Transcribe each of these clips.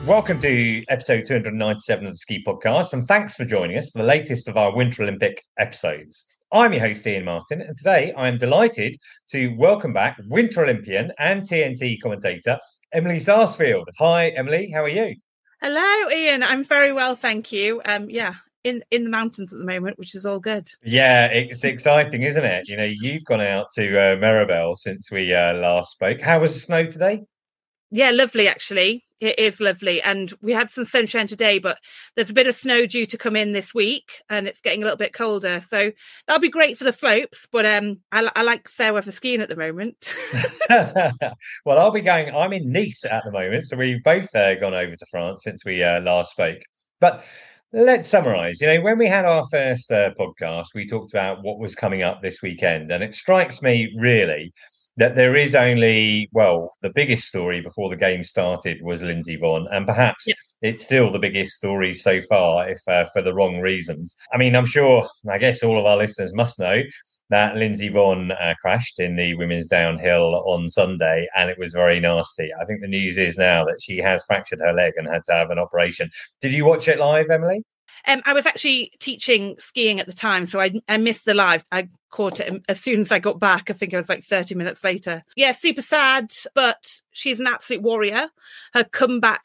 Welcome to episode 297 of the Ski Podcast, and thanks for joining us for the latest of our Winter Olympic episodes. I'm your host, Ian Martin, and today I am delighted to welcome back Winter Olympian and TNT commentator, Emily Sarsfield. Hi, Emily, how are you? Hello, Ian. I'm very well, thank you. In the mountains at the moment, which is all good. Yeah, it's exciting, isn't it? You know, you've gone out to Meribel since we last spoke. How was the snow today? Yeah, lovely, actually. It is lovely. And we had some sunshine today, but there's a bit of snow due to come in this week and it's getting a little bit colder. So that'll be great for the slopes. But I like fair weather skiing at the moment. Well, I'm in Nice at the moment. So we've both gone over to France since we last spoke. But let's summarize. You know, when we had our first podcast, we talked about what was coming up this weekend. And it strikes me really that there is only, well, the biggest story before the game started was Lindsey Vonn, and perhaps it's still the biggest story so far, if for the wrong reasons. I mean, I guess all of our listeners must know that Lindsey Vonn crashed in the women's downhill on Sunday, and it was very nasty. I think the news is now that she has fractured her leg and had to have an operation. Did you watch it live, Emily? I was actually teaching skiing at the time, so I missed the live. I caught it as soon as I got back. I think it was like 30 minutes later. Yeah, super sad, but she's an absolute warrior. Her comeback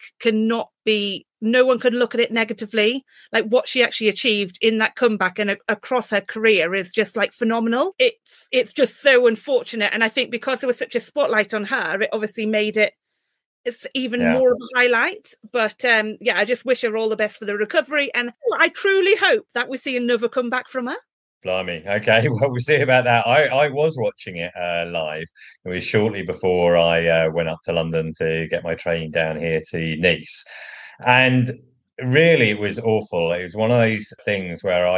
no one can look at it negatively. Like what she actually achieved in that comeback and across her career is just like phenomenal. It's just so unfortunate. And I think because there was such a spotlight on her, it obviously made it's even more of a highlight. But I just wish her all the best for the recovery. And I truly hope that we see another comeback from her. Blimey. Okay, well, we'll see about that. I was watching it live. It was shortly before I went up to London to get my train down here to Nice. And really, it was awful. It was one of those things where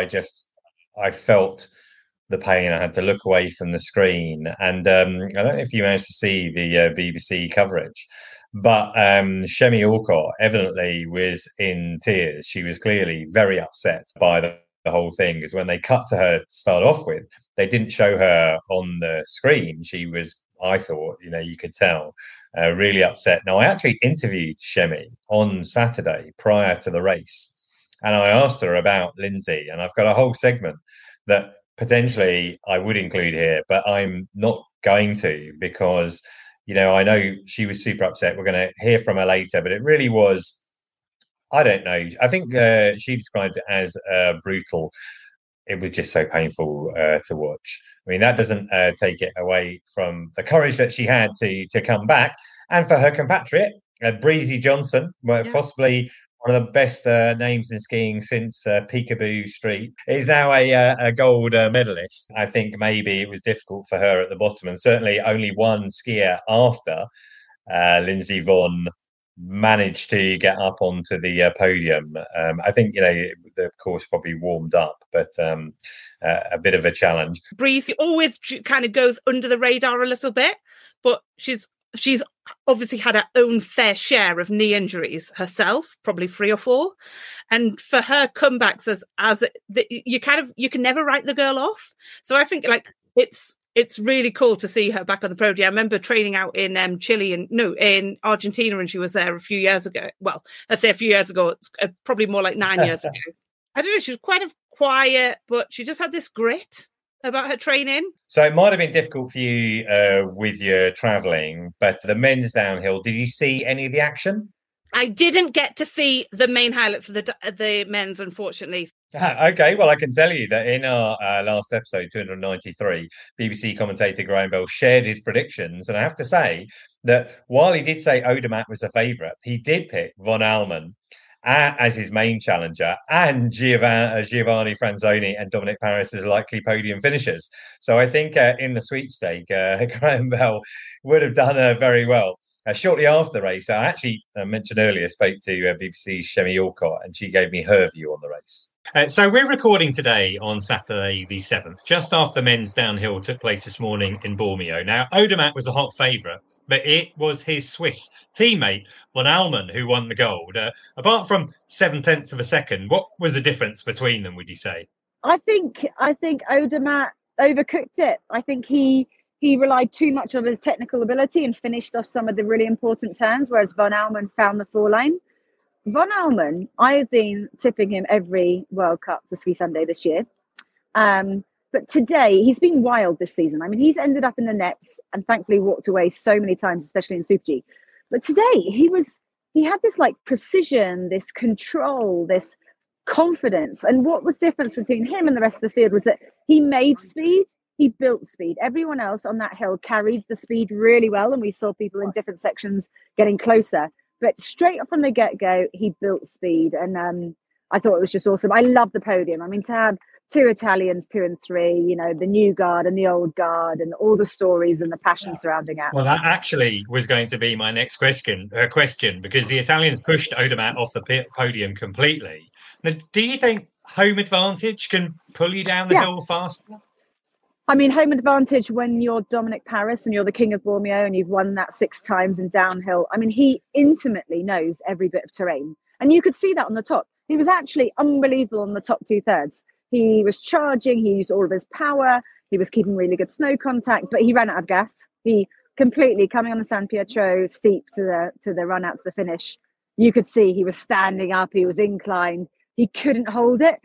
I felt the pain. I had to look away from the screen. And I don't know if you managed to see the BBC coverage, but Shemi Alcott evidently was in tears. She was clearly very upset by the whole thing, because when they cut to her to start off with, they didn't show her on the screen. She was, I thought, you could tell, really upset. Now, I actually interviewed Shemi on Saturday prior to the race, and I asked her about Lindsey, and I've got a whole segment that potentially I would include here, but I'm not going to, because I know she was super upset. We're going to hear from her later, but it really was, I don't know. I think she described it as brutal. It was just so painful to watch. I mean, that doesn't take it away from the courage that she had to come back. And for her compatriot, Breezy Johnson, possibly one of the best names in skiing since Peekaboo Street, is now a gold medalist. I think maybe it was difficult for her at the bottom, and certainly only one skier after Lindsey Vonn managed to get up onto the podium. I think, the course probably warmed up, but a bit of a challenge. Breezy always kind of goes under the radar a little bit, but she's obviously had her own fair share of knee injuries herself, probably 3 or 4. And for her comebacks, you can never write the girl off. So I think it's really cool to see her back on the podium. I remember training out in in Argentina, and she was there a few years ago. Well, let's say a few years ago. It's probably more like 9 years ago. I don't know. She was quite quiet, but she just had this grit about her training. So it might have been difficult for you with your travelling, but the men's downhill, did you see any of the action? I didn't get to see the main highlights of the men's, unfortunately. Okay, well, I can tell you that in our last episode, 293, BBC commentator Graham Bell shared his predictions. And I have to say that while he did say Odermatt was a favourite, he did pick Von Allmen as his main challenger, and Giovanni Franzoni and Dominic Paris as likely podium finishers. So I think in the sweepstake, Graham Bell would have done very well. Shortly after the race, I actually mentioned earlier, spoke to BBC's Shemi Alcott, and she gave me her view on the race. So we're recording today on Saturday the 7th, just after the men's downhill took place this morning in Bormio. Now, Odermatt was a hot favourite, but it was his Swiss teammate, Von Allmen, who won the gold. Apart from 0.7 of a second, what was the difference between them, would you say? I think Odermatt overcooked it. I think he relied too much on his technical ability and finished off some of the really important turns, whereas Von Allmen found the 4 lane. Von Almen, I've been tipping him every World Cup for Ski Sunday this year. But today, he's been wild this season. I mean, he's ended up in the nets and thankfully walked away so many times, especially in Super G. But today, he had this like precision, this control, this confidence. And what was different between him and the rest of the field was that he made speed, he built speed. Everyone else on that hill carried the speed really well, and we saw people in different sections getting closer. But straight from the get-go, he built speed, and I thought it was just awesome. I love the podium. I mean, to have 2 Italians, 2 and 3, you know, the new guard and the old guard, and all the stories and the passion surrounding it. Well, that actually was going to be my next question, because the Italians pushed Odermatt off the podium completely. Now, do you think home advantage can pull you down the hill faster? I mean, home advantage when you're Dominic Paris and you're the king of Bormio and you've won that 6 times in downhill. I mean, he intimately knows every bit of terrain. And you could see that on the top. He was actually unbelievable on the top 2/3. He was charging, he used all of his power, he was keeping really good snow contact, but he ran out of gas. He completely, coming on the San Pietro steep to the run out to the finish, you could see he was standing up, he was inclined, he couldn't hold it.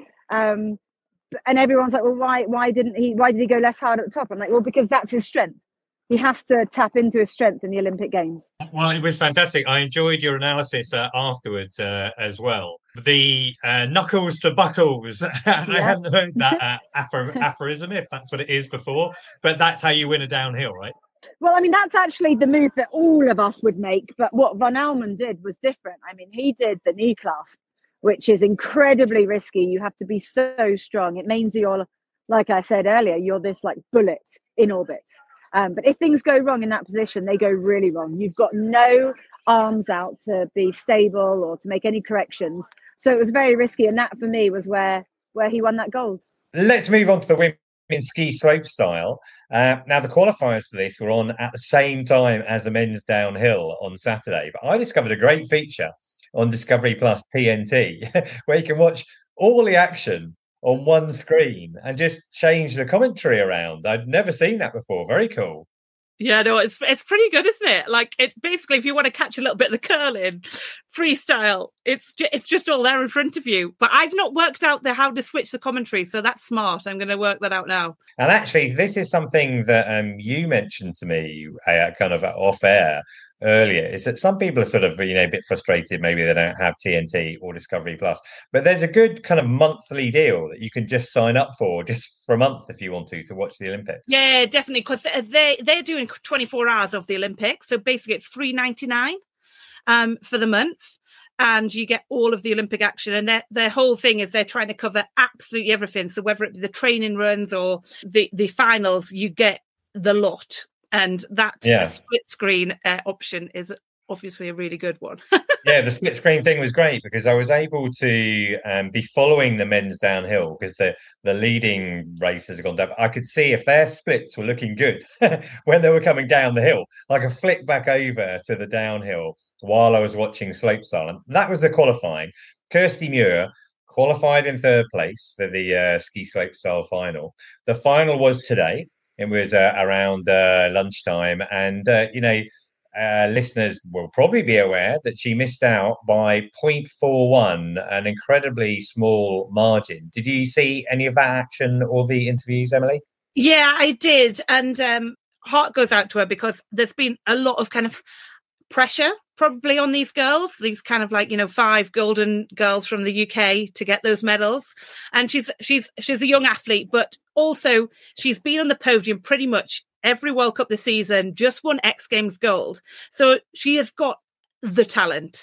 And everyone's like, well, why did he go less hard at the top? I'm like, well, because that's his strength. He has to tap into his strength in the Olympic Games. Well, it was fantastic. I enjoyed your analysis afterwards as well. The knuckles to buckles. I hadn't heard that aphorism, if that's what it is before, but that's how you win a downhill, right? Well, I mean, that's actually the move that all of us would make. But what Von Almen did was different. I mean, he did the knee clasp, which is incredibly risky. You have to be so strong. It means you're, like I said earlier, you're this like bullet in orbit. But if things go wrong in that position, they go really wrong. You've got no arms out to be stable or to make any corrections. So it was very risky. And that, for me, was where he won that gold. Let's move on to the women's ski slopestyle. Now, the qualifiers for this were on at the same time as the men's downhill on Saturday. But I discovered a great feature on Discovery Plus TNT, where you can watch all the action on one screen and just change the commentary around. I'd never seen that before. Very cool. Yeah, no, it's pretty good, isn't it? Like, it basically, if you want to catch a little bit of the curling freestyle, it's just all there in front of you. But I've not worked out how to switch the commentary, so that's smart. I'm going to work that out now. And actually, this is something that you mentioned to me kind of off air earlier, is that some people are sort of, a bit frustrated. Maybe they don't have TNT or Discovery Plus, but there's a good kind of monthly deal that you can just sign up for just for a month if you want to watch the Olympics. Yeah, definitely, because they're doing 24 hours of the Olympics, so basically it's $3.99 for the month, and you get all of the Olympic action. And their whole thing is they're trying to cover absolutely everything. So whether it be the training runs or the finals, you get the lot. And that split screen option is obviously a really good one. Yeah, the split screen thing was great because I was able to be following the men's downhill because the leading racers have gone down. I could see if their splits were looking good when they were coming down the hill. I could flick back over to the downhill while I was watching slopestyle. And that was the qualifying. Kirsty Muir qualified in 3rd place for the ski slopestyle final. The final was today. It was around lunchtime, and listeners will probably be aware that she missed out by 0.41, an incredibly small margin. Did you see any of that action or the interviews, Emily? Yeah, I did, and heart goes out to her because there's been a lot of kind of pressure probably on these girls, these kind of 5 golden girls from the UK to get those medals. And she's a young athlete, but also she's been on the podium pretty much every World Cup this season, just won X Games gold. So she has got the talent,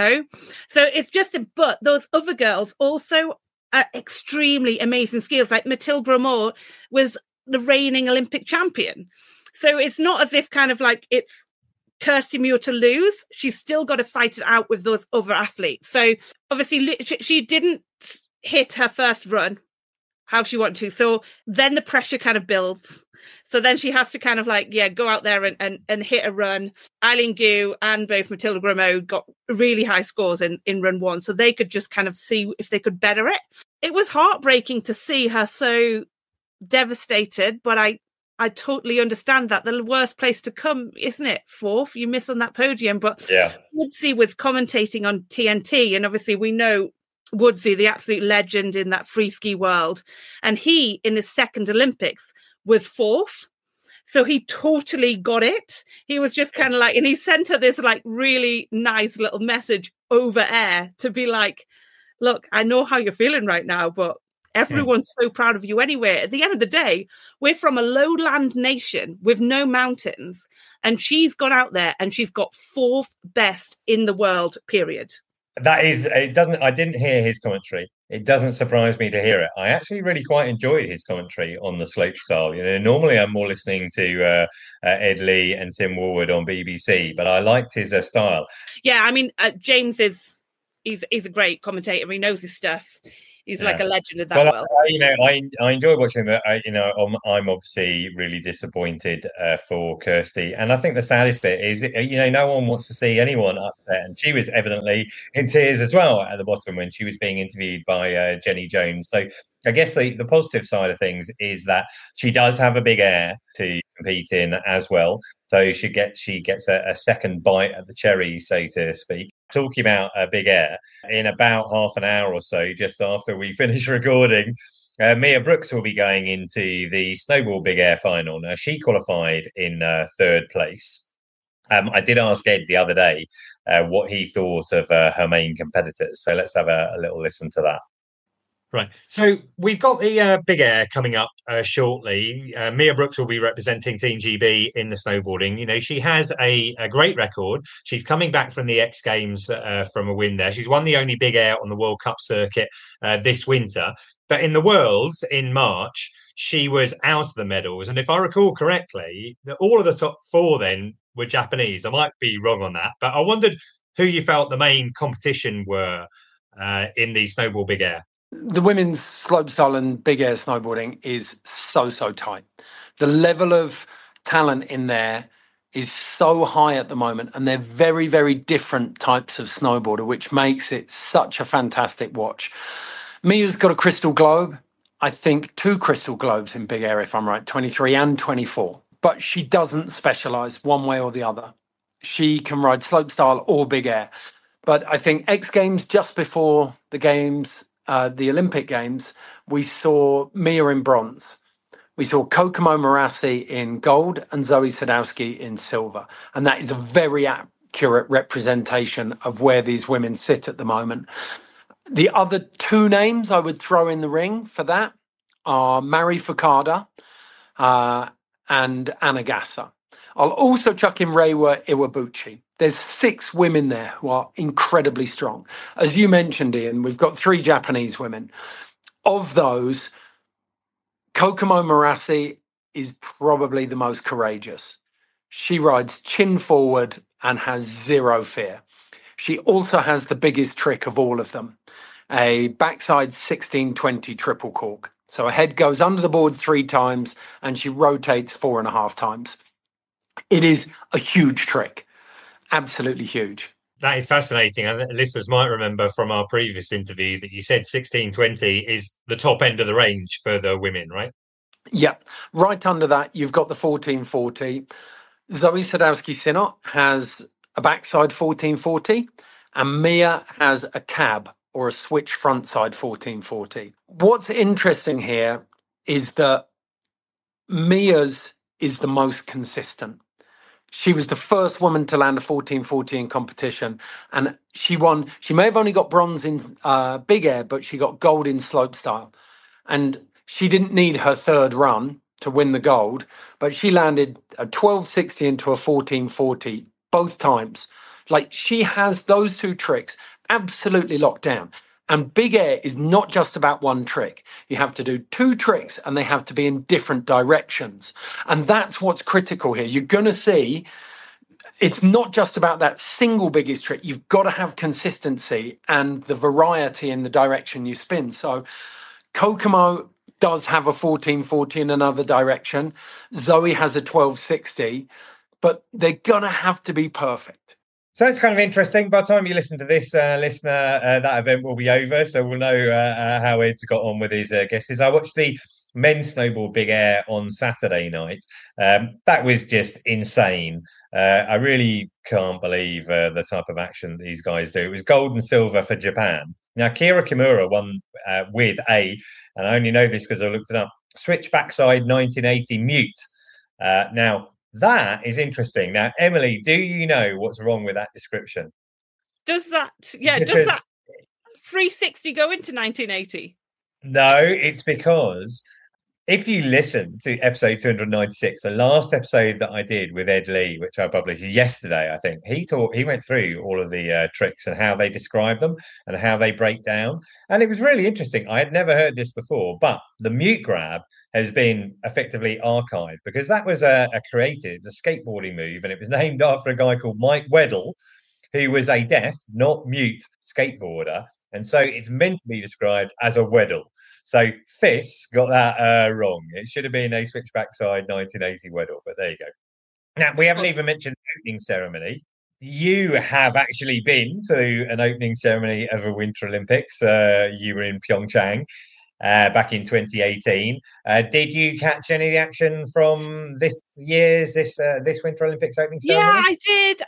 So it's just, but those other girls also are extremely amazing skills. Like Mathilde Bromont was the reigning Olympic champion. So it's not as if kind of it's Kirsty Muir to lose. She's still got to fight it out with those other athletes. So obviously she didn't hit her first run how she wanted to. So then the pressure kind of builds. So then she has to kind of go out there and hit a run. Eileen Gu and both Mathilde Bromont got really high scores in run 1. So they could just kind of see if they could better it. It was heartbreaking to see her so devastated, but I I totally understand that. The worst place to come, isn't it? Fourth, you miss on that podium. But yeah, Woodsy was commentating on TNT, and obviously we know Woodsy, the absolute legend in that free ski world. And he, in his second Olympics, was fourth. So he totally got it. He was just kind of like, and he sent her this like really nice little message over air to be like, look, I know how you're feeling right now, but everyone's so proud of you anyway. At the end of the day, we're from a lowland nation with no mountains. And she's gone out there and she's got fourth best in the world, period. that is, it doesn't, I didn't hear his commentary. It doesn't surprise me to hear it. I actually really quite enjoyed his commentary on the slopestyle. Normally I'm more listening to Ed Lee and Tim Woolwood on BBC, but I liked his style. Yeah, I mean, James he's a great commentator. He knows his stuff. He's like a legend in that world. I enjoy watching him. I'm obviously really disappointed for Kirsty, and I think the saddest bit is, no one wants to see anyone upset, and she was evidently in tears as well at the bottom when she was being interviewed by Jenny Jones. So I guess the positive side of things is that she does have a big air to compete in as well. So she gets a second bite at the cherry, so to speak. Talking about Big Air, in about half an hour or so, just after we finish recording, Mia Brooks will be going into the snowball Big Air final. Now, she qualified in third place. I did ask Ed the other day what he thought of her main competitors. So let's have a little listen to that. Right. So we've got the Big Air coming up shortly. Mia Brooks will be representing Team GB in the snowboarding. She has a great record. She's coming back from the X Games from a win there. She's won the only Big Air on the World Cup circuit this winter. But in the Worlds in March, she was out of the medals. And if I recall correctly, all of the top four then were Japanese. I might be wrong on that. But I wondered who you felt the main competition were in the snowball Big Air. The women's slopestyle and big air snowboarding is so tight. The level of talent in there is so high at the moment, and they're very, very different types of snowboarder, which makes it such a fantastic watch. Mia's got a crystal globe. I think 2 crystal globes in big air, if I'm right, 23 and 24. But she doesn't specialise one way or the other. She can ride slopestyle or big air. But I think X Games, just before the Games, the Olympic Games, we saw Mia in bronze. We saw Kokomo Morassi in gold and Zoe Sadowski in silver. And that is a very accurate representation of where these women sit at the moment. The other 2 names I would throw in the ring for that are Mari Fukada and Anna Gasser. I'll also chuck in Reiwa Iwabuchi. There's 6 women there who are incredibly strong. As you mentioned, Ian, we've got 3 Japanese women. Of those, Kokomo Morassi is probably the most courageous. She rides chin forward and has 0 fear. She also has the biggest trick of all of them, a backside 1620 triple cork. So her head goes under the board 3 times and she rotates 4.5 times. It is a huge trick. Absolutely huge. That is fascinating. And listeners might remember from our previous interview that you said 1620 is the top end of the range for the women, right? Yeah. Right under that, you've got the 1440. Zoe Sadowski-Synnott has a backside 1440 and Mia has a cab or a switch frontside 1440. What's interesting here is that Mia's is the most consistent. She was the first woman to land a 1440 in competition, and she won. She may have only got bronze in big air, but she got gold in slopestyle. And she didn't need her 3rd run to win the gold, but she landed a 1260 into a 1440 both times. Like, she has those 2 tricks absolutely locked down. And big air is not just about one trick. You have to do 2 tricks and they have to be in different directions. And that's what's critical here. You're going to see it's not just about that single biggest trick. You've got to have consistency and the variety in the direction you spin. So Kokomo does have a 1440 in another direction. Zoe has a 1260, but they're going to have to be perfect. So it's kind of interesting. By the time you listen to this, listener, that event will be over. So we'll know how Ed's got on with his guesses. I watched the men's snowboard big air on Saturday night. That was just insane. I really can't believe the type of action that these guys do. It was gold and silver for Japan. Now, Kira Kimura won with and I only know this because I looked it up, switch backside 1980 mute. Now, that is interesting. Now, Emily, do you know what's wrong with that description? Does that 360 go into 1980? No, it's because if you listen to episode 296, the last episode that I did with Ed Lee, which I published yesterday, I think he went through all of the tricks and how they describe them and how they break down. And it was really interesting. I had never heard this before, but the mute grab has been effectively archived because that was a skateboarding move, and it was named after a guy called Mike Weddle, who was a deaf, not mute skateboarder. And so it's meant to be described as a Weddle. So Fiss got that wrong. It should have been a switch backside 1980 Weddle, but there you go. Now, we haven't even mentioned the opening ceremony. You have actually been to an opening ceremony of a Winter Olympics. You were in Pyeongchang back in 2018. Did you catch any of the action from this Winter Olympics opening ceremony? Yeah, I did.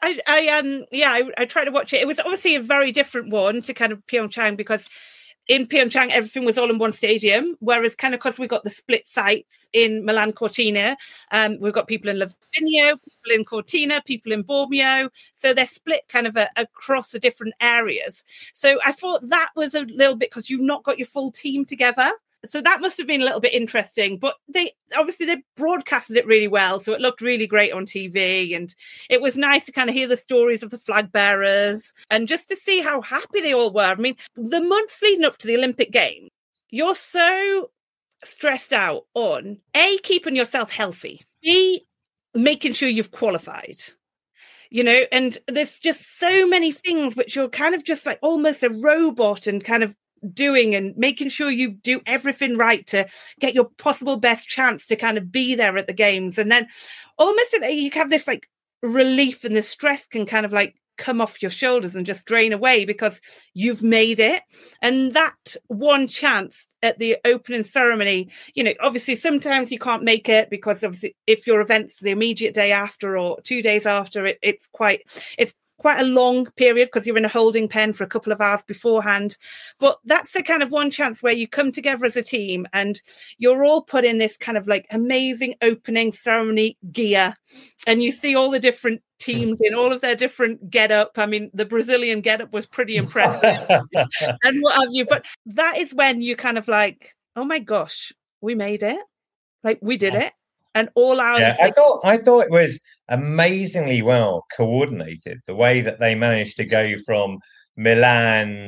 I tried to watch it. It was obviously a very different one to kind of Pyeongchang because in Pyeongchang, everything was all in one stadium, whereas kind of because we got the split sites in Milan Cortina, we've got people in Livigno, people in Cortina, people in Bormio. So they're split kind of across the different areas. So I thought that was a little bit because you've not got your full team together. So that must have been a little bit interesting, but they broadcasted it really well. So it looked really great on TV, and it was nice to kind of hear the stories of the flag bearers and just to see how happy they all were. I mean, the months leading up to the Olympic Games, you're so stressed out on A, keeping yourself healthy, B, making sure you've qualified. And there's just so many things which you're kind of just like almost a robot and kind of doing and making sure you do everything right to get your possible best chance to kind of be there at the games. And then almost you have this like relief, and the stress can kind of like come off your shoulders and just drain away because you've made it. And that one chance at the opening ceremony, obviously sometimes you can't make it because obviously if your event's the immediate day after or 2 days after, it's quite a long period because you're in a holding pen for a couple of hours beforehand. But that's the kind of one chance where you come together as a team and you're all put in this kind of like amazing opening ceremony gear, and you see all the different teams in all of their different get-up. I mean, the Brazilian get-up was pretty impressive and what have you. But that is when you kind of like, oh my gosh, we made it. Like we did it. And all our I thought it was amazingly well coordinated, the way that they managed to go from Milan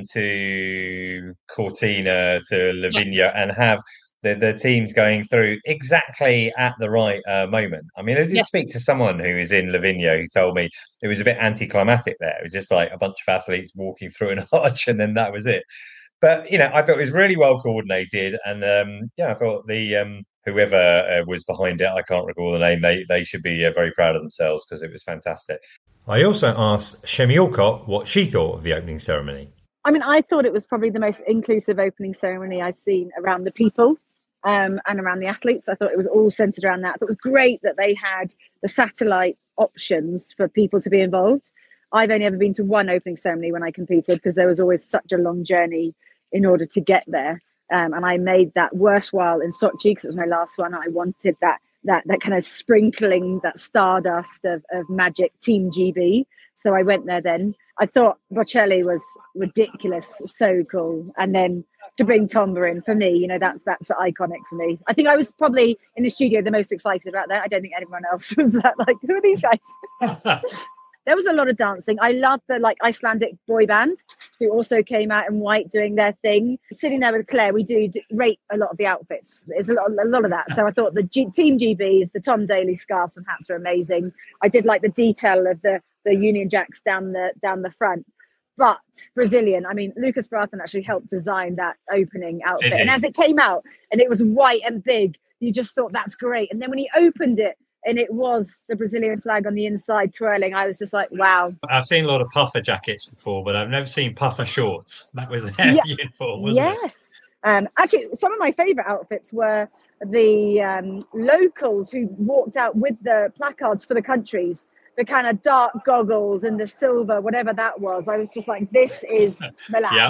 to Cortina to Livigno and have the teams going through exactly at the right moment. I mean, I did speak to someone who is in Livigno who told me it was a bit anticlimactic there. It was just like a bunch of athletes walking through an arch and then that was it. But, I thought it was really well coordinated. And, I thought the whoever was behind it, I can't recall the name, they should be very proud of themselves because it was fantastic. I also asked Shemi Alcott what she thought of the opening ceremony. I mean, I thought it was probably the most inclusive opening ceremony I've seen around the people and around the athletes. I thought it was all centred around that. I thought it was great that they had the satellite options for people to be involved. I've only ever been to one opening ceremony when I competed because there was always such a long journey in order to get there. And I made that worthwhile in Sochi because it was my last one. I wanted that kind of sprinkling, that stardust of magic Team GB. So I went there then. I thought Bocelli was ridiculous, so cool. And then to bring Tomba in, for me, that's iconic for me. I think I was probably in the studio the most excited about that. I don't think anyone else was that like, who are these guys? There was a lot of dancing. I loved the Icelandic boy band who also came out in white doing their thing. Sitting there with Claire, we do rate a lot of the outfits. There's a lot of that. So I thought the Team GBs, the Tom Daley scarves and hats are amazing. I did like the detail of the Union Jacks down the front. But Brazilian, I mean, Lucas Brathen actually helped design that opening outfit. And as it came out and it was white and big, you just thought that's great. And then when he opened it, and it was the Brazilian flag on the inside twirling, I was just like, wow. I've seen a lot of puffer jackets before, but I've never seen puffer shorts. That was their uniform, wasn't it? Yes. Actually, some of my favourite outfits were the locals who walked out with the placards for the countries, the kind of dark goggles and the silver, whatever that was. I was just like, this is Milan. Yeah.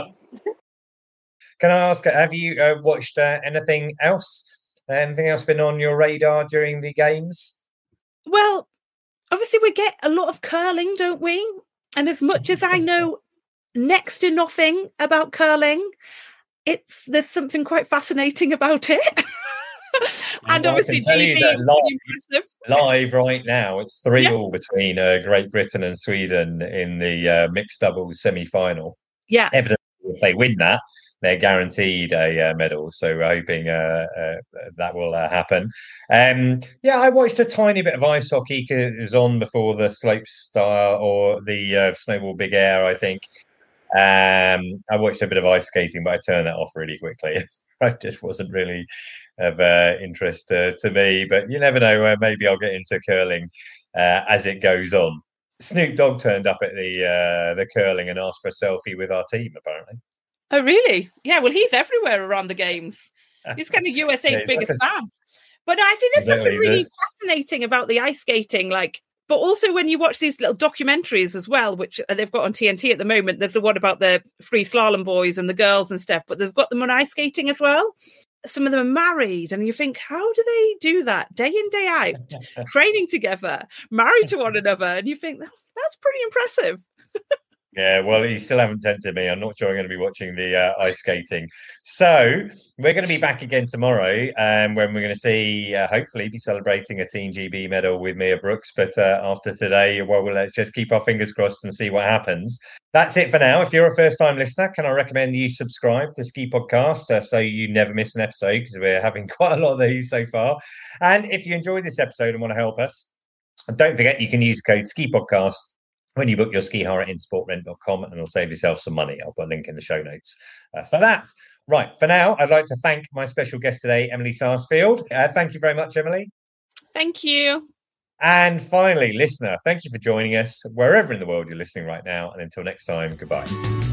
Can I ask, have you watched anything else? Anything else been on your radar during the games? Well, obviously we get a lot of curling, don't we? And as much as I know next to nothing about curling, there's something quite fascinating about it. And obviously GB is impressive. Live right now, it's 3-3 between Great Britain and Sweden in the mixed doubles semi-final. Yeah. Evidently, if they win that, they're guaranteed a medal. So we're hoping that will happen. I watched a tiny bit of ice hockey because it was on before the slopestyle or the snowball big air, I think. I watched a bit of ice skating, but I turned that off really quickly. It just wasn't really of interest to me. But you never know. Maybe I'll get into curling as it goes on. Snoop Dogg turned up at the curling and asked for a selfie with our team, apparently. Oh, really? Yeah, well, he's everywhere around the games. He's kind of USA's biggest fan. But I think there's something really fascinating about the ice skating, but also when you watch these little documentaries as well, which they've got on TNT at the moment, there's the one about the free slalom boys and the girls and stuff, but they've got them on ice skating as well. Some of them are married, and you think, how do they do that day in, day out, training together, married to one another? And you think, that's pretty impressive. Yeah, well, you still haven't tempted me. I'm not sure I'm going to be watching the ice skating. So we're going to be back again tomorrow when we're going to see, hopefully, be celebrating a Team GB medal with Mia Brooks. But after today, well, let's just keep our fingers crossed and see what happens. That's it for now. If you're a first-time listener, can I recommend you subscribe to Ski Podcast so you never miss an episode, because we're having quite a lot of these so far. And if you enjoyed this episode and want to help us, don't forget you can use code Ski Podcast when you book your ski hire at insportrent.com, and it'll save yourself some money. I'll put a link in the show notes for that. Right, for now, I'd like to thank my special guest today, Emily Sarsfield. Thank you very much, Emily. Thank you. And finally, listener, thank you for joining us wherever in the world you're listening right now. And until next time, goodbye.